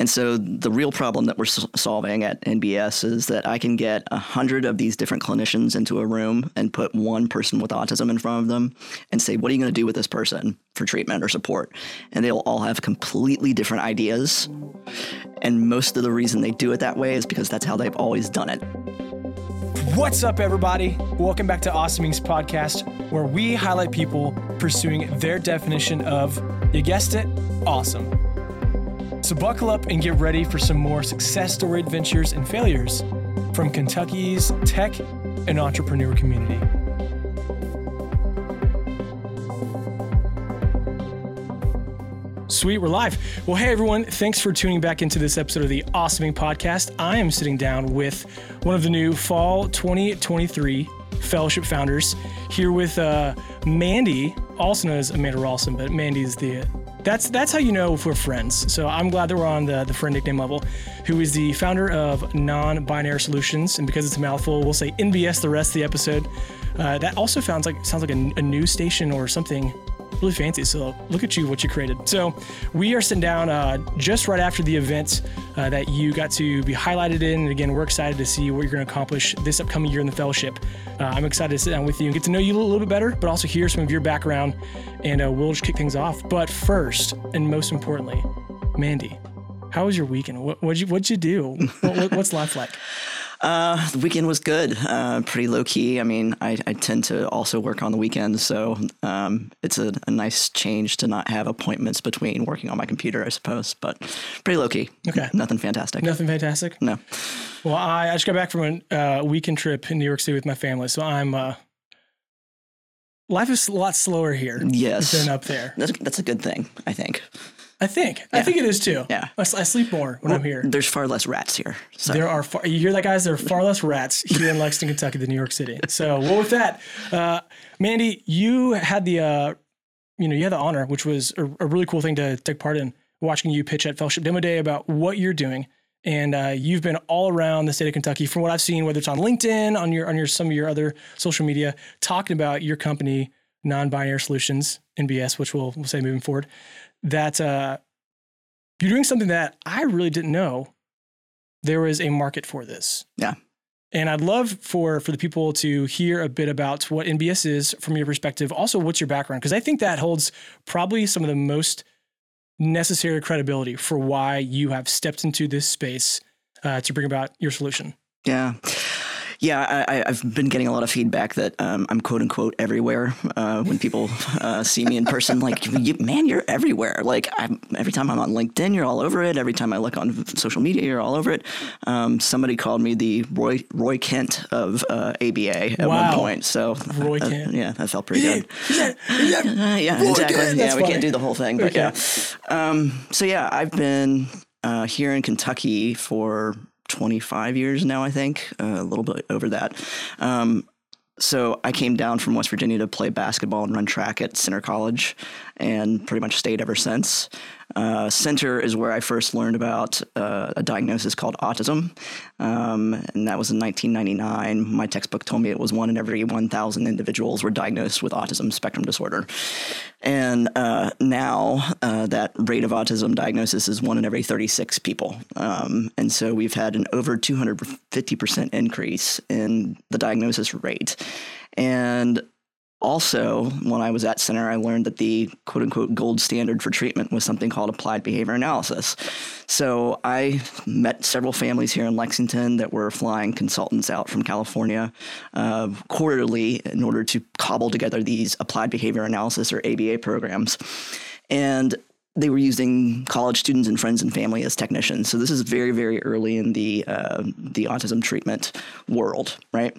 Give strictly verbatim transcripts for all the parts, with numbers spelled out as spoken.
And so the real problem that we're s- solving at N B S is that I can get a hundred of these different clinicians into a room and put one person with autism in front of them and say, what are you going to do with this person for treatment or support? And they'll all have completely different ideas. And most of the reason they do it that way is because that's how they've always done it. What's up, everybody? Welcome back to Awesomings Podcast, where we highlight people pursuing their definition of, you guessed it, awesome. So buckle up and get ready for some more success story adventures and failures from Kentucky's tech and entrepreneur community. Sweet, we're live. Well, hey everyone, thanks for tuning back into this episode of the Awesoming Podcast. I am sitting down with one of the new Fall twenty twenty-three Fellowship founders, here with uh, Mandy, also known as Amanda Ralston, but Mandy's the, that's that's how you know if we're friends. So I'm glad that we're on the, the friend nickname level, who is the founder of Non-Binary Solutions. And because it's a mouthful, we'll say N B S the rest of the episode. Uh, that also sounds like sounds like a, a news station or something really fancy. So look at you, what you created. So we are sitting down uh, just right after the event uh, that you got to be highlighted in. And again, we're excited to see what you're going to accomplish this upcoming year in the fellowship. Uh, I'm excited to sit down with you and get to know you a little bit better, but also hear some of your background, and uh, we'll just kick things off. But first, and most importantly, Mandy, how was your weekend? What, what'd you, what'd you do? What, what's life like? Uh, the weekend was good, uh, pretty low key. I mean, I, I tend to also work on the weekends, so um, it's a, a nice change to not have appointments between working on my computer, I suppose, but pretty low key. Okay. Nothing fantastic. Nothing fantastic? No. Well, I, I just got back from a uh, weekend trip in New York City with my family, so I'm, uh, life is a lot slower here yes. than up there. That's, that's a good thing, I think. I think. Yeah. I think it is too. Yeah. I, I sleep more when well, I'm here. There's far less rats here. So. There are far, you hear that, guys? There are far less rats here in Lexington, Kentucky than New York City. So, well, with that, uh, Mandy, you had the, uh, you know, you had the honor, which was a, a really cool thing to take part in, watching you pitch at Fellowship Demo Day about what you're doing. And uh, you've been all around the state of Kentucky, from what I've seen, whether it's on LinkedIn, on your on your some of your other social media, talking about your company, Non-Binary Solutions, N B S, which we'll we'll say moving forward. That uh, you're doing something that I really didn't know there was a market for this. Yeah. And I'd love for for the people to hear a bit about what N B S is from your perspective. Also, what's your background? Because I think that holds probably some of the most necessary credibility for why you have stepped into this space uh, to bring about your solution. Yeah. Yeah, I, I've been getting a lot of feedback that um, I'm quote unquote everywhere uh, when people uh, see me in person. Like, you, man, you're everywhere. Like, I'm, every time I'm on LinkedIn, you're all over it. Every time I look on social media, you're all over it. Um, somebody called me the Roy Roy Kent of uh, A B A at wow. one point. So Roy uh, Kent. Yeah, that felt pretty good. yeah, yeah, uh, yeah Roy exactly. Kent. Yeah, That's we funny. can't do the whole thing, but okay. yeah. Um, so yeah, I've been uh, here in Kentucky for twenty-five years now, I think, uh, a little bit over that. Um, so I came down from West Virginia to play basketball and run track at Center College, and pretty much stayed ever since. Uh, Center is where I first learned about uh, a diagnosis called autism, um, and that was in nineteen ninety-nine. My textbook told me it was one in every one thousand individuals were diagnosed with autism spectrum disorder. And uh, now uh, that rate of autism diagnosis is one in every thirty-six people. Um, and so we've had an over two hundred fifty percent increase in the diagnosis rate. And also, when I was at Center, I learned that the quote unquote gold standard for treatment was something called applied behavior analysis. So I met several families here in Lexington that were flying consultants out from California uh, quarterly in order to cobble together these applied behavior analysis, or A B A, programs. And they were using college students and friends and family as technicians. So this is very, very early in the uh, the autism treatment world, right?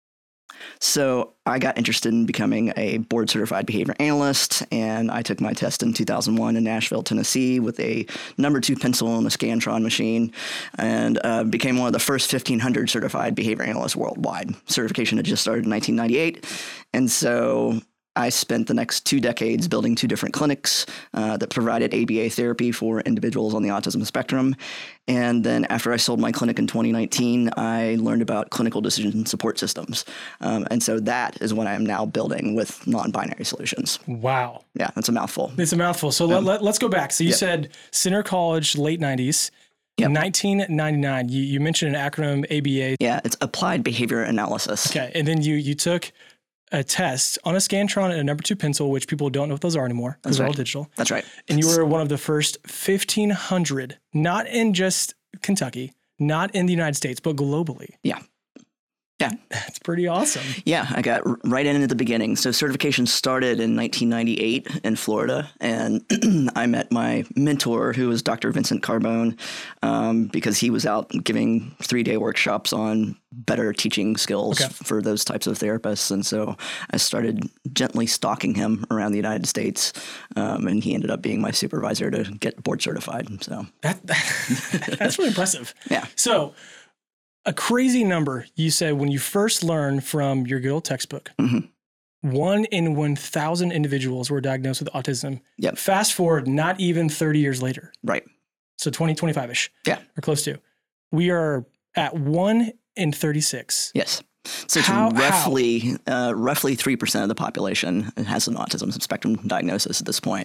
So I got interested in becoming a board certified behavior analyst, and I took my test in two thousand one in Nashville, Tennessee, with a number two pencil and a Scantron machine, and uh, became one of the first fifteen hundred certified behavior analysts worldwide. Certification had just started in nineteen ninety-eight, and so I spent the next two decades building two different clinics uh, that provided A B A therapy for individuals on the autism spectrum. And then after I sold my clinic in twenty nineteen, I learned about clinical decision support systems. Um, and so that is what I am now building with Non-Binary Solutions. Wow. Yeah, that's a mouthful. It's a mouthful. So um, let, let, let's go back. So you yep. said Center College, late nineties. Yep. nineteen ninety-nine. You, you mentioned an acronym, A B A. Yeah, it's Applied Behavior Analysis. Okay. And then you you took a test on a Scantron and a number two pencil, which people don't know what those are anymore because they're right. all digital. That's right. And you were one of the first fifteen hundred, not in just Kentucky, not in the United States, but globally. Yeah. Yeah. That's pretty awesome. Yeah, I got r- right in at the beginning. So certification started in nineteen ninety-eight in Florida, and I met my mentor, who was Doctor Vincent Carbone, um, because he was out giving three-day workshops on better teaching skills Okay. for those types of therapists. And so I started gently stalking him around the United States, um, and he ended up being my supervisor to get board certified. So That, that that's really impressive. Yeah. So a crazy number you said when you first learned from your good old textbook. Mhm. One in one thousand individuals were diagnosed with autism. Yep. Fast forward, not even thirty years later. Right. So twenty, twenty-five-ish. Yeah. Or close to. We are at one in thirty-six. Yes. So it's How- roughly uh, roughly three percent of the population has an autism spectrum diagnosis at this point.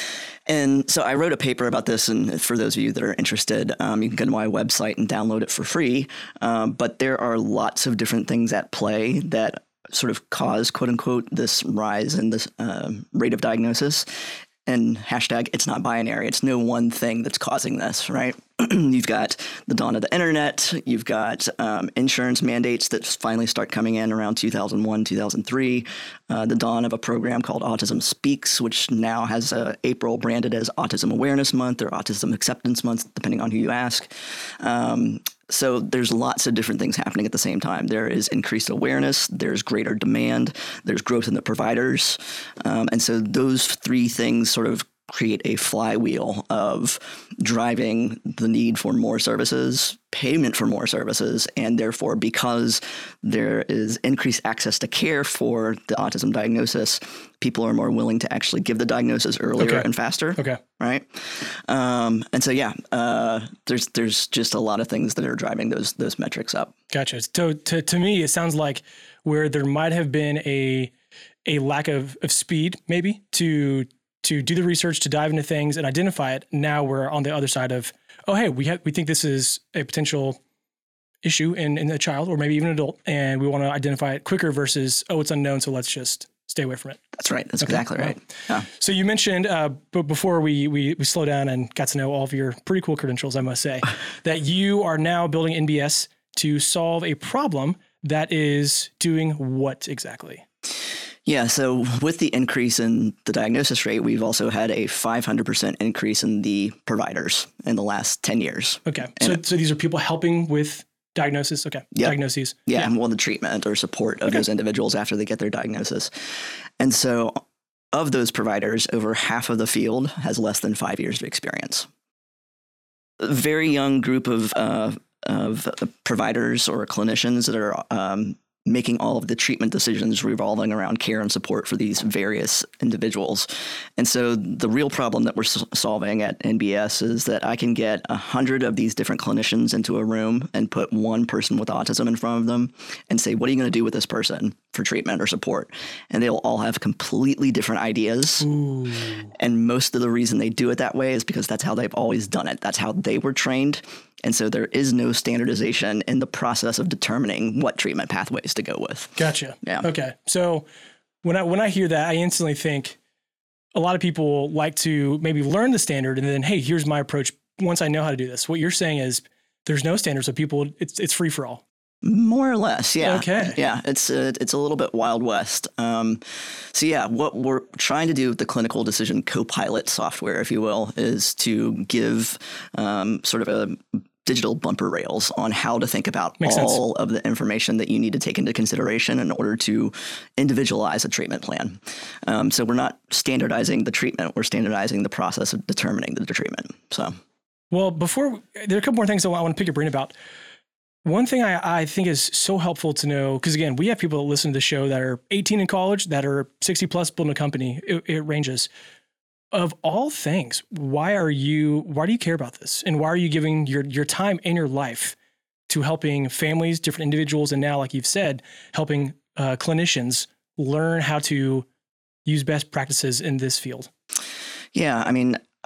And so I wrote a paper about this, and for those of you that are interested, um, you can go to my website and download it for free. Um, but there are lots of different things at play that sort of cause, quote unquote, this rise in this um, rate of diagnosis. And hashtag, it's not binary. It's no one thing that's causing this, right? You've got the dawn of the internet. You've got um, insurance mandates that finally start coming in around two thousand one, two thousand three. Uh, the dawn of a program called Autism Speaks, which now has uh, April branded as Autism Awareness Month or Autism Acceptance Month, depending on who you ask. Um, So there's lots of different things happening at the same time. There is increased awareness, there's greater demand, there's growth in the providers. Um, and so those three things sort of create a flywheel of driving the need for more services, payment for more services, and therefore because there is increased access to care for the autism diagnosis, people are more willing to actually give the diagnosis earlier Okay. and faster. Okay. Right. Um, and so, yeah, uh, there's there's just a lot of things that are driving those those metrics up. Gotcha. So to, to me, it sounds like where there might have been a a lack of, of speed, maybe, to to do the research, to dive into things and identify it. Now we're on the other side of, oh, hey, we have we think this is a potential issue in, in a child or maybe even an adult, and we want to identify it quicker versus, oh, it's unknown, so let's just stay away from it. That's right. That's Okay. exactly right. Yeah. So you mentioned, uh, but before we, we we slow down and got to know all of your pretty cool credentials, I must say, that you are now building N B S to solve a problem that is doing what exactly? Yeah. So with the increase in the diagnosis rate, we've also had a five hundred percent increase in the providers in the last ten years. Okay. So, so these are people helping with diagnosis. Okay. Yep. Diagnoses. Yeah, and well, the treatment or support of Okay. those individuals after they get their diagnosis. And so of those providers, over half of the field has less than five years of experience. A very young group of, uh, of providers or clinicians that are um, making all of the treatment decisions revolving around care and support for these various individuals. And so the real problem that we're s- solving at N B S is that I can get a hundred of these different clinicians into a room and put one person with autism in front of them and say, what are you going to do with this person for treatment or support? And they'll all have completely different ideas. Ooh. And most of the reason they do it that way is because that's how they've always done it. That's how they were trained. And so there is no standardization in the process of determining what treatment pathways to go with. Gotcha. Yeah. Okay. So when I when I hear that, I instantly think a lot of people like to maybe learn the standard and then, hey, here's my approach once I know how to do this. What you're saying is there's no standard, so people it's it's free for all. More or less, yeah. Okay. Yeah, it's a, it's a little bit Wild West. Um, so yeah, what we're trying to do with the clinical decision co-pilot software, if you will, is to give um, sort of a digital bumper rails on how to think about Makes all of the information that you need to take into consideration in order to individualize a treatment plan. Um, so we're not standardizing the treatment, we're standardizing the process of determining the treatment. So, Well, before there are a couple more things I want to pick your brain about. One thing I, I think is so helpful to know, because again, we have people that listen to the show that are eighteen in college, that are sixty plus building a company. It, it ranges. Of all things, why are you? Why do you care about this? And why are you giving your your time and your life to helping families, different individuals, and now, like you've said, helping uh, clinicians learn how to use best practices in this field? yeah, I mean,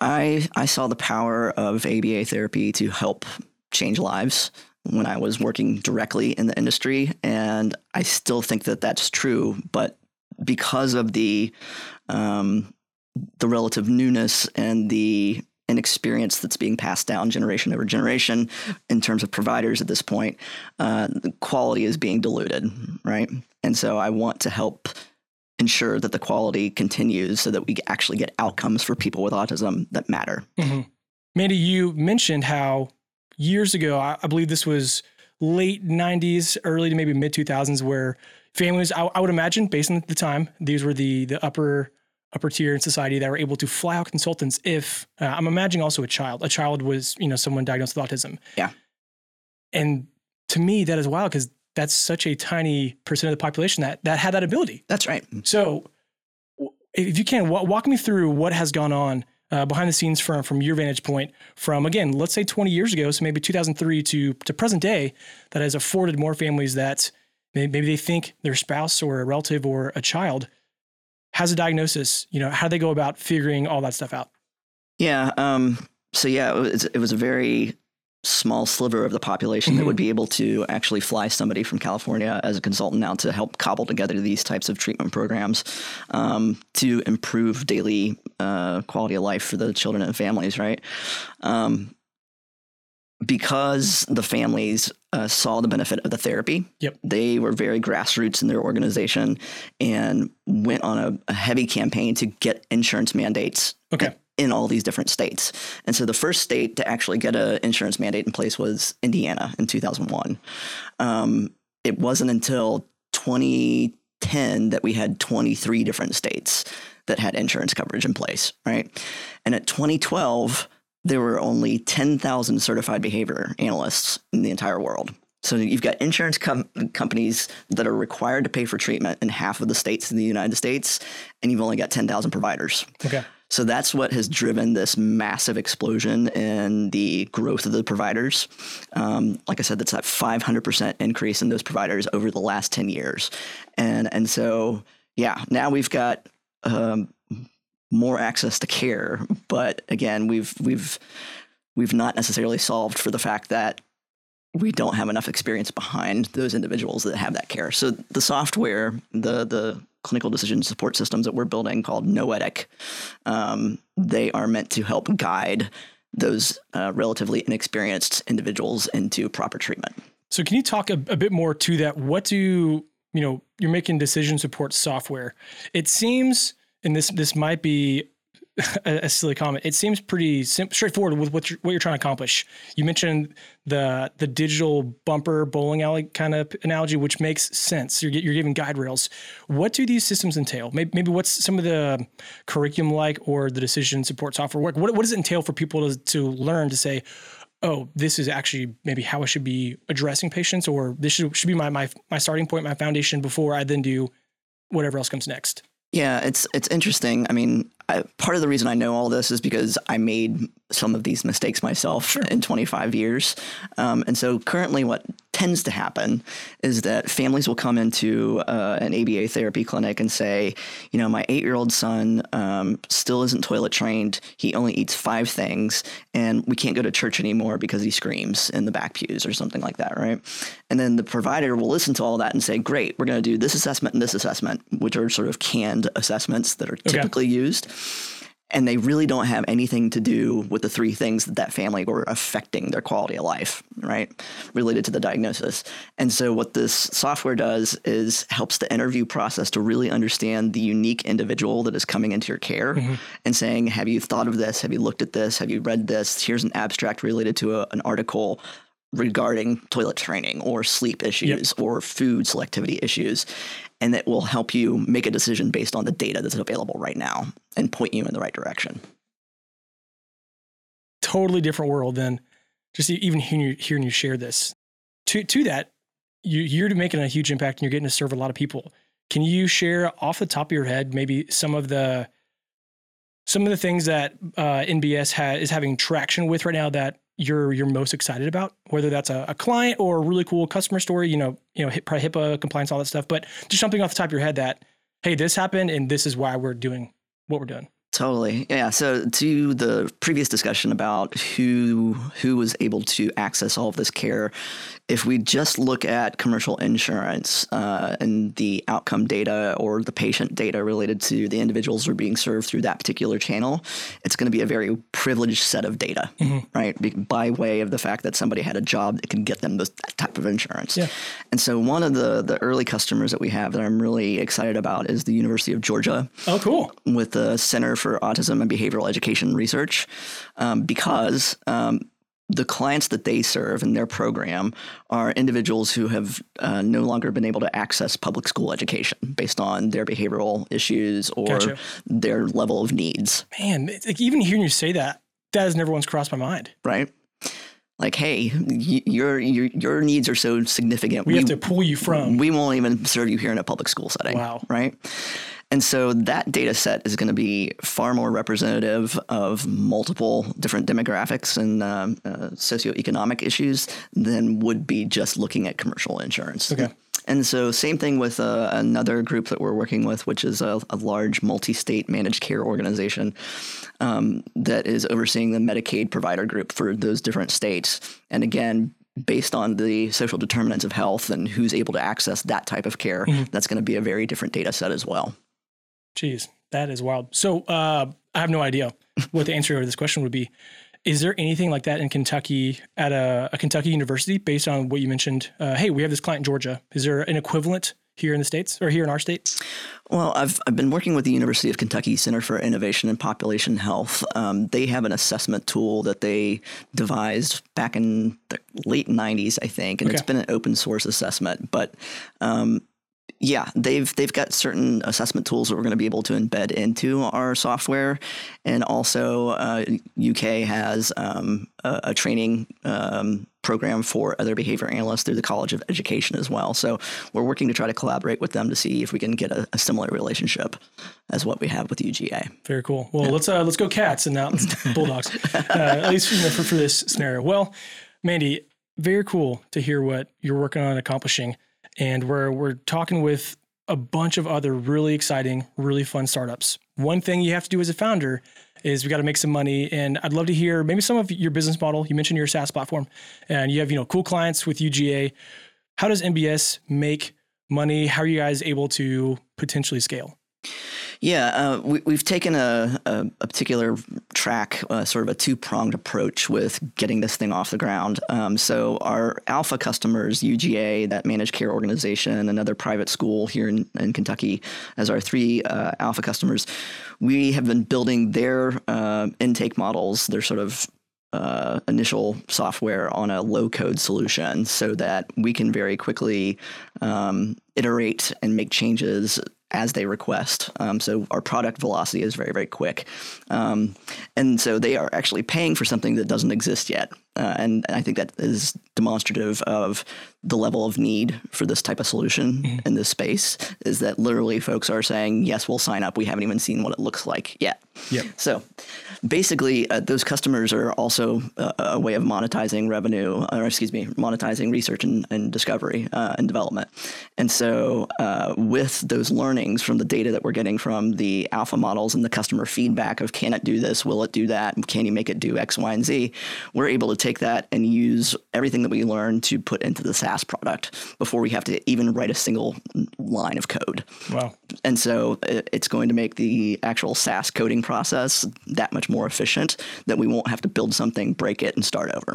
I I saw the power of A B A therapy to help change lives when I was working directly in the industry, and I still think that that's true. But because of the um, the relative newness and the inexperience that's being passed down generation over generation in terms of providers at this point, uh, the quality is being diluted, right? And so I want to help ensure that the quality continues so that we actually get outcomes for people with autism that matter. Mm-hmm. Mandy, you mentioned how years ago, I, I believe this was late nineties, early to maybe mid two thousands, where families, I, I would imagine, based on the time, these were the the upper upper tier in society that were able to fly out consultants if, uh, I'm imagining also a child, a child was, you know, someone diagnosed with autism. Yeah. And to me, that is wild because that's such a tiny percent of the population that that had that ability. That's right. So if you can, w- walk me through what has gone on uh, behind the scenes from, from your vantage point from, again, let's say twenty years ago, so maybe two thousand three to, to present day, that has afforded more families that maybe they think their spouse or a relative or a child has a diagnosis. You know, how do they go about figuring all that stuff out? Yeah. Um, so yeah, it was, it was a very small sliver of the population mm-hmm. that would be able to actually fly somebody from California as a consultant now to help cobble together these types of treatment programs um, to improve daily uh, quality of life for the children and families, right? Um, because the families uh, saw the benefit of the therapy, yep. they were very grassroots in their organization and went on a, a heavy campaign to get insurance mandates okay. in all these different states. And so the first state to actually get an insurance mandate in place was Indiana in two thousand one. Um, it wasn't until twenty ten that we had twenty-three different states that had insurance coverage in place, right? And at twenty twelve, there were only ten thousand certified behavior analysts in the entire world. So you've got insurance com- companies that are required to pay for treatment in half of the states in the United States, and you've only got ten thousand providers. Okay. So that's what has driven this massive explosion in the growth of the providers. Um, like I said, that's that five hundred percent increase in those providers over the last ten years. And and so, yeah, now we've got um, more access to care. But again, we've we've we've not necessarily solved for the fact that we don't have enough experience behind those individuals that have that care. So the software, the the clinical decision support systems that we're building called Noetic, um, they are meant to help guide those uh, relatively inexperienced individuals into proper treatment. So can you talk a, a bit more to that? What do, you know, you're making decision support software. It seems, and this this might be a, a silly comment, it seems pretty sim- straightforward with what you're, what you're trying to accomplish. You mentioned the the digital bumper bowling alley kind of analogy, which makes sense. You're, you're giving guide rails. What do these systems entail? Maybe, maybe what's some of the curriculum like or the decision support software work? What, what does it entail for people to, to learn to say, oh, this is actually maybe how I should be addressing patients, or this should, should be my, my my starting point, my foundation before I then do whatever else comes next? Yeah, it's it's interesting. I mean, I, part of the reason I know all this is because I made some of these mistakes myself sure. in twenty-five years. Um, and so currently what tends to happen is that families will come into uh, an A B A therapy clinic and say, you know, my eight-year-old son um, still isn't toilet trained. He only eats five things, and we can't go to church anymore because he screams in the back pews or something like that, right? And then the provider will listen to all that and say, great, we're going to do this assessment and this assessment, which are sort of canned assessments that are okay. typically used. And they really don't have anything to do with the three things that that family were affecting their quality of life, right? Related to the diagnosis. And so what this software does is helps the interview process to really understand the unique individual that is coming into your care mm-hmm. and saying, have you thought of this? Have you looked at this? Have you read this? Here's an abstract related to a, an article regarding toilet training or sleep issues yep. or food selectivity issues. And that will help you make a decision based on the data that's available right now and point you in the right direction. Totally different world than just even hearing you, hearing you share this. To to that, you, you're making a huge impact and you're getting to serve a lot of people. Can you share off the top of your head maybe some of the some of the things that uh, N B S ha- is having traction with right now that you're you're most excited about, whether that's a, a client or a really cool customer story, you know, you know, probably HIPAA compliance, all that stuff, but just something off the top of your head that, hey, this happened and this is why we're doing what we're doing. Totally. Yeah. So to the previous discussion about who who was able to access all of this care, if we just look at commercial insurance uh, and the outcome data or the patient data related to the individuals who are being served through that particular channel, it's going to be a very privileged set of data, mm-hmm. right? Be- by way of the fact that somebody had a job that could get them this, that type of insurance. Yeah. And so one of the, the early customers that we have that I'm really excited about is the University of Georgia. Oh, cool. With the Center for Autism and Behavioral Education Research, um, because um, the clients that they serve in their program are individuals who have uh, no longer been able to access public school education based on their behavioral issues or Gotcha. their level of needs. Man, it's like even hearing you say that, that has never once crossed my mind. Right? Like, hey, y- your your your needs are so significant. We, we have to pull you from. We won't even serve you here in a public school setting. Wow. Right? And so that data set is going to be far more representative of multiple different demographics and um, uh, socioeconomic issues than would be just looking at commercial insurance. Okay. And so same thing with uh, another group that we're working with, which is a, a large multi-state managed care organization um, that is overseeing the Medicaid provider group for those different states. And again, based on the social determinants of health and who's able to access that type of care, mm-hmm. that's going to be a very different data set as well. Jeez, that is wild. So uh, I have no idea what the answer to this question would be. Is there anything like that in Kentucky at a, a Kentucky university based on what you mentioned? Uh, hey, we have this client in Georgia. Is there an equivalent here in the States or here in our state? Well, I've I've been working with the University of Kentucky Center for Innovation and Population Health. Um, they have an assessment tool that they devised back in the late nineties, I think, and okay. it's been an open source assessment. But um, yeah, they've they've got certain assessment tools that we're going to be able to embed into our software, and also uh, U K has um, a, a training um, program for other behavior analysts through the College of Education as well. So we're working to try to collaborate with them to see if we can get a, a similar relationship as what we have with U G A. Very cool. Well, yeah. let's uh, let's go cats and not bulldogs, uh, at least you know, for for this scenario. Well, Mandy, very cool to hear what you're working on accomplishing. And we're we're talking with a bunch of other really exciting, really fun startups. One thing you have to do as a founder is we got to make some money. And I'd love to hear maybe some of your business model. You mentioned your SaaS platform and you have, you know, cool clients with U G A. How does M B S make money? How are you guys able to potentially scale? Yeah, uh, we, we've taken a, a, a particular track, uh, sort of a two-pronged approach with getting this thing off the ground. Um, so our alpha customers, U G A, that managed care organization, another private school here in, in Kentucky, as our three uh, alpha customers, we have been building their uh, intake models, their sort of Uh, initial software on a low-code solution so that we can very quickly um, iterate and make changes as they request. Um, so our product velocity is very, very quick. Um, and so they are actually paying for something that doesn't exist yet. Uh, and, and I think that is demonstrative of the level of need for this type of solution mm-hmm. in this space, is that literally folks are saying, yes, we'll sign up. We haven't even seen what it looks like yet. Yep. So basically, uh, those customers are also uh, a way of monetizing revenue, or excuse me, monetizing research and, and discovery uh, and development. And so uh, with those learnings from the data that we're getting from the alpha models and the customer feedback of can it do this, will it do that, can you make it do X, Y, and Z, we're able to take that and use everything that we learn to put into the SaaS product before we have to even write a single line of code. Wow. And so it's going to make the actual SaaS coding process that much more efficient, that we won't have to build something, break it, and start over.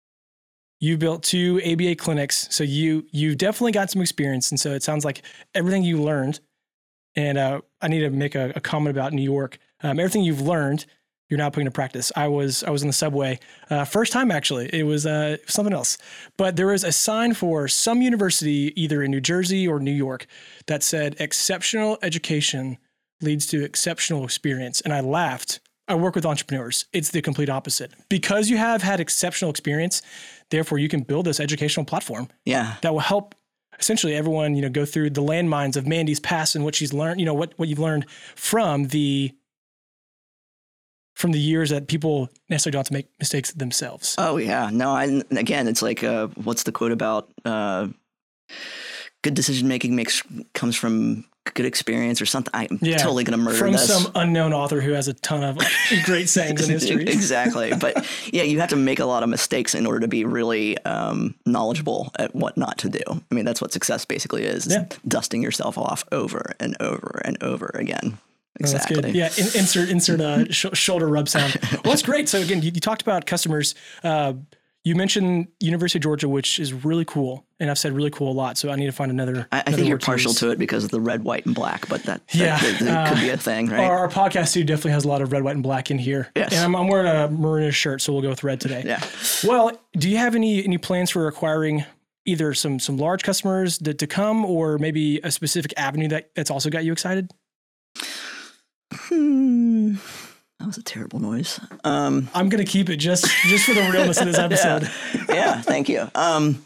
You built two A B A clinics, so you you definitely got some experience. And so it sounds like everything you learned, and uh, I need to make a, a comment about New York. Um, everything you've learned, you're now putting to practice. I was I was in the subway, uh, first time actually. It was uh, something else, but there was a sign for some university, either in New Jersey or New York, that said exceptional education leads to exceptional experience. And I laughed. I work with entrepreneurs. It's the complete opposite. Because you have had exceptional experience, therefore you can build this educational platform. Yeah. That will help essentially everyone, you know, go through the landmines of Mandy's past and what she's learned, you know, what, what you've learned from the from the years that people necessarily don't have to make mistakes themselves. Oh yeah. No, I, again, it's like, uh, what's the quote about, uh, good decision making makes comes from good experience or something, I'm yeah. totally going to murder From this. some unknown author who has a ton of great sayings in history. Exactly. But yeah, you have to make a lot of mistakes in order to be really um, knowledgeable at what not to do. I mean, that's what success basically is, yeah. dusting yourself off over and over and over again. Exactly. Oh, that's good. Yeah. In, insert, insert a sh- shoulder rub sound. Well, that's great. So again, you, you talked about customers. Uh, you mentioned University of Georgia, which is really cool. And I've said really cool a lot. So I need to find another. I, I another think you're word to partial use. to it because of the red, white, and black, but that, that, Yeah. that, that Uh, could be a thing, right? Our, our podcast studio definitely has a lot of red, white, and black in here. Yes. And I'm, I'm wearing a maroonish shirt, so we'll go with red today. Yeah. Well, do you have any any plans for acquiring either some some large customers that to come, or maybe a specific avenue that, that's also got you excited? Hmm. That was a terrible noise. Um, I'm gonna keep it just just for the realness of this episode. Yeah, yeah, thank you. Um,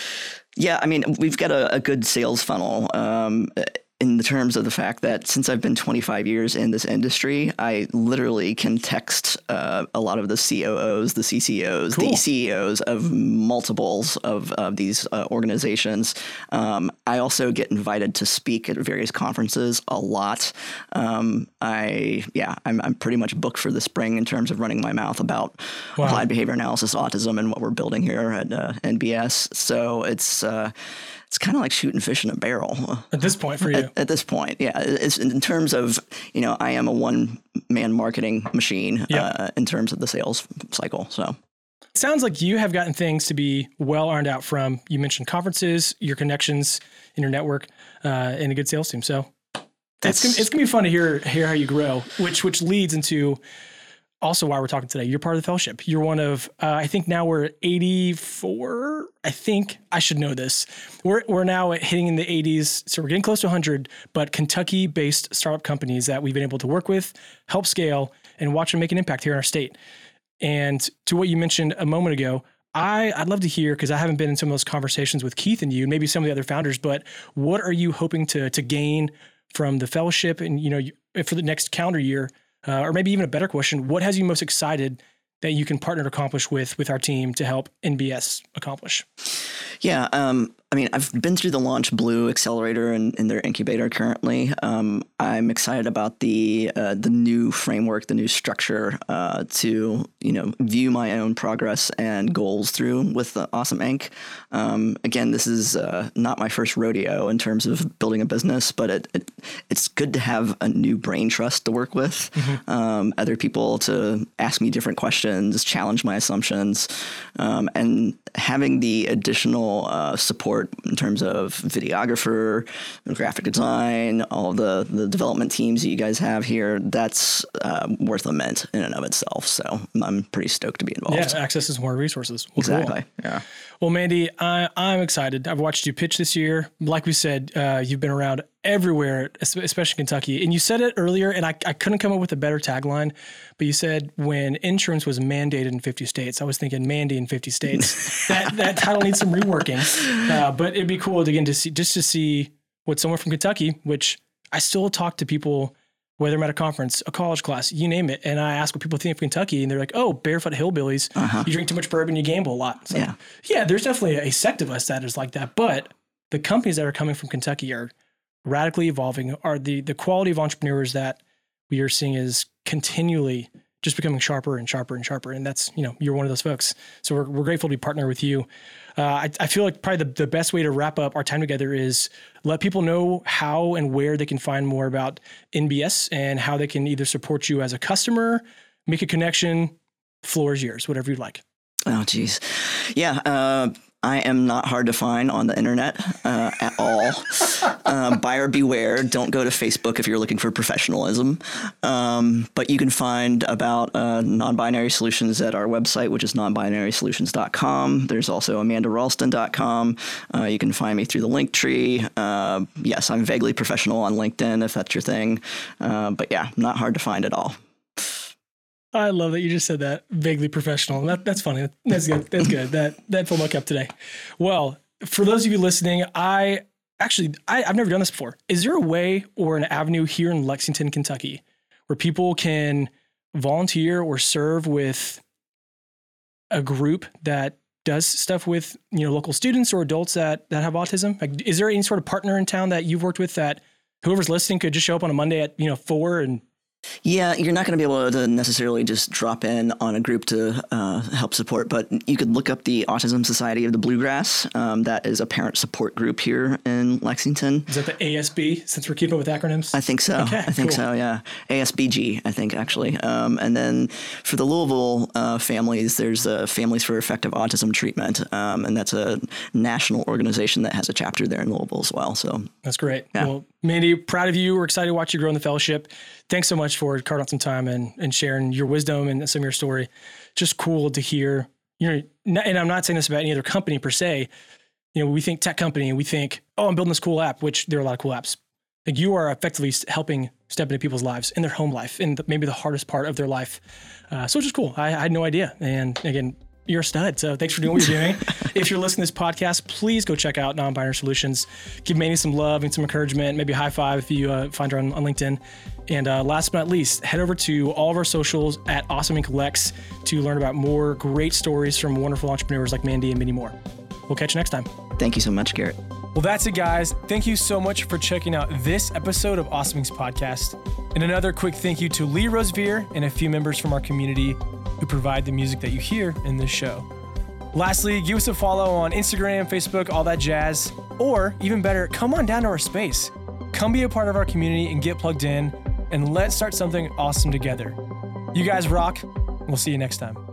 yeah, I mean, we've got a, a good sales funnel. Um, in the terms of the fact that since I've been twenty-five years in this industry, I literally can text uh, a lot of the C O Os, the C C Os, Cool. the C E Os of multiples of, of these uh, organizations. Um, I also get invited to speak at various conferences a lot. Um, I, yeah, I'm, I'm pretty much booked for the spring in terms of running my mouth about Wow. applied behavior analysis, autism, and what we're building here at uh, N B S. So it's, uh, it's kind of like shooting fish in a barrel. At this point for you. At, at this point, yeah. It's in terms of, you know, I am a one-man marketing machine Yep. uh, in terms of the sales cycle. So It sounds like you have gotten things to be well ironed out from, you mentioned conferences, your connections in your network, uh, and a good sales team. So it's That's- gonna, it's gonna be fun to hear hear how you grow, which which leads into also why we're talking today. You're part of the fellowship. You're one of, uh, I think now we're at eighty-four. I think I should know this. We're we're now at hitting in the eighties, so we're getting close to one hundred. But Kentucky-based startup companies that we've been able to work with, help scale, and watch them make an impact here in our state. And to what you mentioned a moment ago, I, I'd love to hear, because I haven't been in some of those conversations with Keith and you, and maybe some of the other founders, but what are you hoping to to gain from the fellowship and, you know, you, for the next calendar year? Uh, or maybe even a better question, what has you most excited that you can partner to accomplish with with our team to help N B S accomplish? Yeah, um, I mean, I've been through the Launch Blue Accelerator and in their incubator currently. Um, I'm excited about the uh, the new framework, the new structure uh, to you know view my own progress and goals through with uh, Awesome Incorporated. Um, again, this is uh, not my first rodeo in terms of building a business, but it, it it's good to have a new brain trust to work with, mm-hmm. um, other people to ask me different questions, challenge my assumptions, um, and having the additional uh, support in terms of videographer, graphic design, all of the, the development teams that you guys have here, that's uh, worth a mint in and of itself. So I'm pretty stoked to be involved. Yeah, access to more resources. Well, exactly. Cool. Yeah. Well, Mandy, I, I'm excited. I've watched you pitch this year. Like we said, uh, you've been around everywhere, especially Kentucky. And you said it earlier, and I, I couldn't come up with a better tagline, but you said when insurance was mandated in fifty states, I was thinking Mandy in fifty states. that that title needs some reworking. Uh, but it'd be cool again to see, just to see what someone from Kentucky, which I still talk to people, whether I'm at a conference, a college class, you name it. And I ask what people think of Kentucky, and they're like, oh, barefoot hillbillies. Uh-huh. You drink too much bourbon, you gamble a lot. It's like, yeah. yeah, there's definitely a sect of us that is like that. But the companies that are coming from Kentucky are radically evolving, are the the quality of entrepreneurs that we are seeing is continually just becoming sharper and sharper and sharper. And that's, you know, you're one of those folks. So we're, we're grateful to be partnered with you. Uh, I, I feel like probably the, the best way to wrap up our time together is let people know how and where they can find more about N B S and how they can either support you as a customer, make a connection. Floor is yours, whatever you'd like. Oh, geez. Yeah. Uh, I am not hard to find on the internet uh, at all. Uh, buyer beware. Don't go to Facebook if you're looking for professionalism. Um, but you can find about uh, non-binary solutions at our website, which is non binary solutions dot com. There's also amanda ralston dot com. Uh, you can find me through the Linktree. Uh, yes, I'm vaguely professional on LinkedIn if that's your thing. Uh, but yeah, not hard to find at all. I love that you just said that. Vaguely professional. That, that's funny. That's good. That's good. That that filled my cup today. Well, for those of you listening, I actually, I, I've never done this before. Is there a way or an avenue here in Lexington, Kentucky, where people can volunteer or serve with a group that does stuff with, you know, local students or adults that, that have autism? Like, is there any sort of partner in town that you've worked with that whoever's listening could just show up on a Monday at, you know, four and Yeah, you're not going to be able to necessarily just drop in on a group to uh, help support, but you could look up the Autism Society of the Bluegrass. Um, that is a parent support group here in Lexington. Is that the A S B, since we're keeping up with acronyms? I think so. Okay, I think cool. so, yeah. A S B G, I think, actually. Um, and then for the Louisville uh, families, there's uh, Families for Effective Autism Treatment, um, and that's a national organization that has a chapter there in Louisville as well. So that's great. Yeah. Well, Mandy, proud of you. We're excited to watch you grow in the fellowship. Thanks so much for carving out some time and, and sharing your wisdom and some of your story. Just cool to hear. You know, and I'm not saying this about any other company per se. You know, we think tech company and we think, oh, I'm building this cool app, which there are a lot of cool apps. Like you are effectively helping step into people's lives, in their home life, in the, maybe the hardest part of their life. Uh, so it's just cool. I, I had no idea. And again, you're a stud. So thanks for doing what you're doing. If you're listening to this podcast, please go check out Non-Binary Solutions. Give Mandy some love and some encouragement, maybe a high five if you uh, find her on, on LinkedIn. And uh, last but not least, head over to all of our socials at Awesome Inc Lex to learn about more great stories from wonderful entrepreneurs like Mandy and many more. We'll catch you next time. thank you so much, Garrett. Well, that's it, guys. Thank you so much for checking out this episode of Awesome Inc Podcast. And another quick thank you to Lee Rosevere and a few members from our community who provide the music that you hear in this show. Lastly, give us a follow on Instagram, Facebook, all that jazz. Or even better, come on down to our space. Come be a part of our community and get plugged in, and let's start something awesome together. You guys rock. We'll see you next time.